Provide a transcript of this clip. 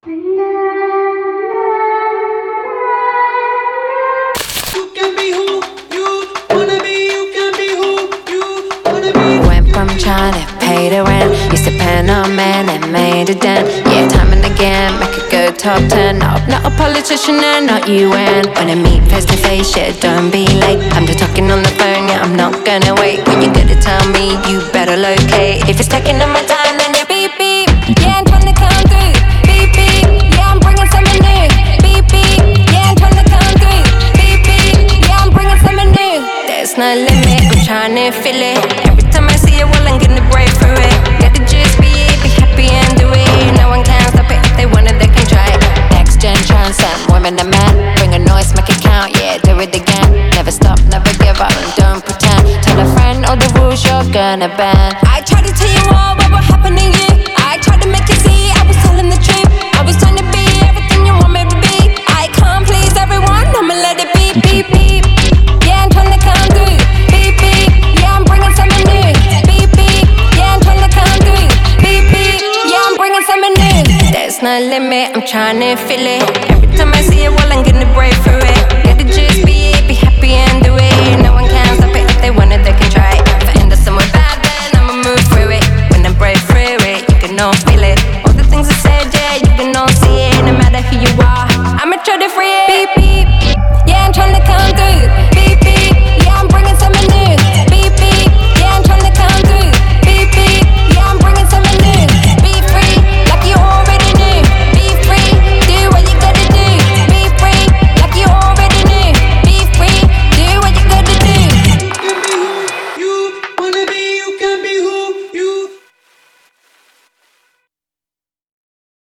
can be who you wanna be. You can be who you wanna be. Went from trying to pay the rent, used to depend on men and made a dent. Yeah, time and again, make a good top 10. No, not a politician and not UN. When I meet face to face, yeah, don't be late. I'm just talking on the phone, yeah, I'm not gonna wait. When you gotta tell me, you better locate. If it's taking up my time, then you beep beep. Yeah, I'm trying to come through. Beep beep. Yeah, I'm bringing something new. Beep beep. Yeah, I'm trying to come through. Beep beep. Yeah, I'm bringing something new. There's no limit, I'm trying to feel it. Every time I see it, well, I'm gonna break through it. Gotta just be happy and do it. No one can stop it. If they want it, they can try it. Next gen transcend, women and men. Bring a noise, make it count, yeah, do it again. Never stop, never give up, and don't pretend. Tell a friend all the rules you're gonna bend. I tried to tell you all what will happen to you. I tried to make you see I was telling the truth. I was trying to be everything you want me to be. I can't please everyone, I'ma let it be, beep, beep. Yeah, I'm trying to come through. Beep, beep. Yeah, I'm bringing something new. Beep, beep. Yeah, I'm trying to come through. Beep, beep. Yeah, I'm bringing something new. There's no limit, I'm trying to feel it. Every time I see it, well, I'm gonna break through it. Gotta just be happy and do it.